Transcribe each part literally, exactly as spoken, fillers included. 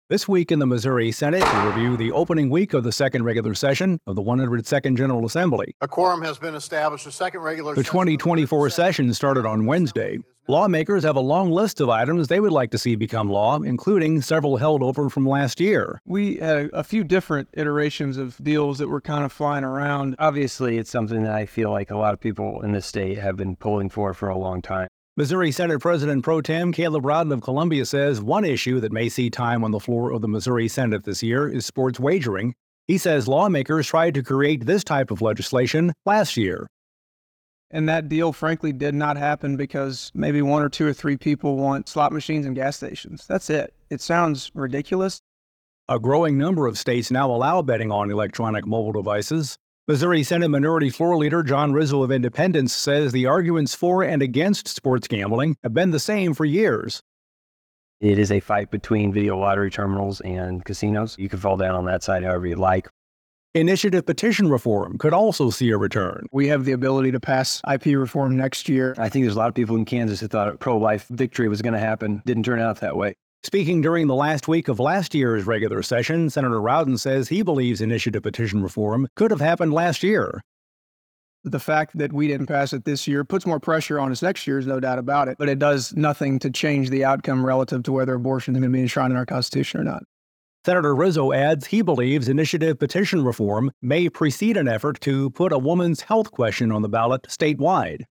This week in the Missouri Senate, we review the opening week of the second regular session of the one hundred second General Assembly. A quorum has been established. The second regular The twenty twenty-four session started on Wednesday. Lawmakers have a long list of items they would like to see become law, including several held over from last year. We had a few different iterations of deals that were kind of flying around. Obviously, it's something that I feel like a lot of people in this state have been pulling for for a long time. Missouri Senate President Pro Tem Caleb Rowden of Columbia says one issue that may see time on the floor of the Missouri Senate this year is sports wagering. He says lawmakers tried to create this type of legislation last year. And that deal, frankly, did not happen because maybe one or two or three people want slot machines and gas stations. That's it. It sounds ridiculous. A growing number of states now allow betting on electronic mobile devices. Missouri Senate Minority Floor Leader John Rizzo of Independence says the arguments for and against sports gambling have been the same for years. It is a fight between video lottery terminals and casinos. You can fall down on that side however you like. Initiative petition reform could also see a return. We have the ability to pass I P reform next year. I think there's a lot of people in Kansas who thought a pro-life victory was going to happen. Didn't turn out that way. Speaking during the last week of last year's regular session, Senator Rowden says he believes initiative petition reform could have happened last year. The fact that we didn't pass it this year puts more pressure on us next year, there's no doubt about it, but it does nothing to change the outcome relative to whether abortion is going to be enshrined in our Constitution or not. Senator Rizzo adds he believes initiative petition reform may precede an effort to put a woman's health question on the ballot statewide.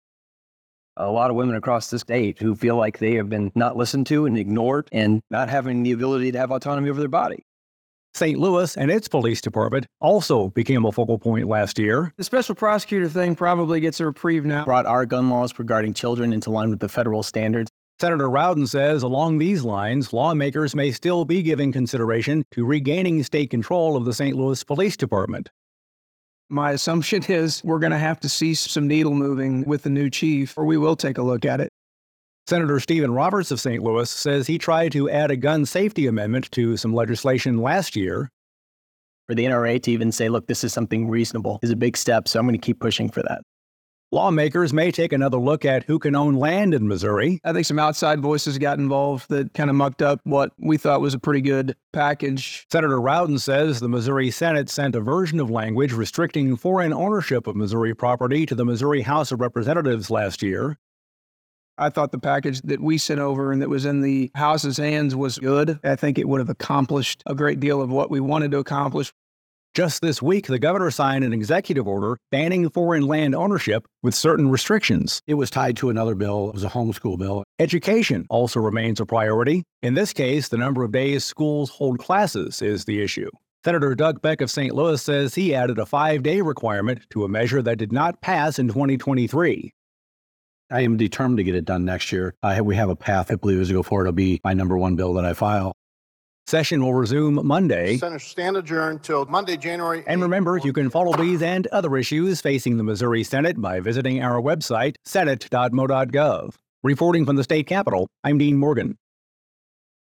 A lot of women across the state who feel like they have been not listened to and ignored and not having the ability to have autonomy over their body. Saint Louis and its police department also became a focal point last year. The special prosecutor thing probably gets a reprieve now. Brought our gun laws regarding children into line with the federal standards. Senator Rowden says along these lines, lawmakers may still be giving consideration to regaining state control of the Saint Louis Police Department. My assumption is we're going to have to see some needle moving with the new chief, or we will take a look at it. Senator Stephen Roberts of Saint Louis says he tried to add a gun safety amendment to some legislation last year. For the N R A to even say, look, this is something reasonable is a big step, so I'm going to keep pushing for that. Lawmakers may take another look at who can own land in Missouri. I think some outside voices got involved that kind of mucked up what we thought was a pretty good package. Senator Rowden says the Missouri Senate sent a version of language restricting foreign ownership of Missouri property to the Missouri House of Representatives last year. I thought the package that we sent over and that was in the House's hands was good. I think it would have accomplished a great deal of what we wanted to accomplish. Just this week, the governor signed an executive order banning foreign land ownership with certain restrictions. It was tied to another bill. It was a homeschool bill. Education also remains a priority. In this case, the number of days schools hold classes is the issue. Senator Doug Beck of Saint Louis says he added a five-day requirement to a measure that did not pass in twenty twenty-three. I am determined to get it done next year. I, we have a path, I believe, as we go forward. It'll be my number one bill that I file. Session will resume Monday. Senate stand adjourned till Monday, January eighth. And remember, you can follow these and other issues facing the Missouri Senate by visiting our website, senate dot mo dot gov. Reporting from the state capitol, I'm Dean Morgan.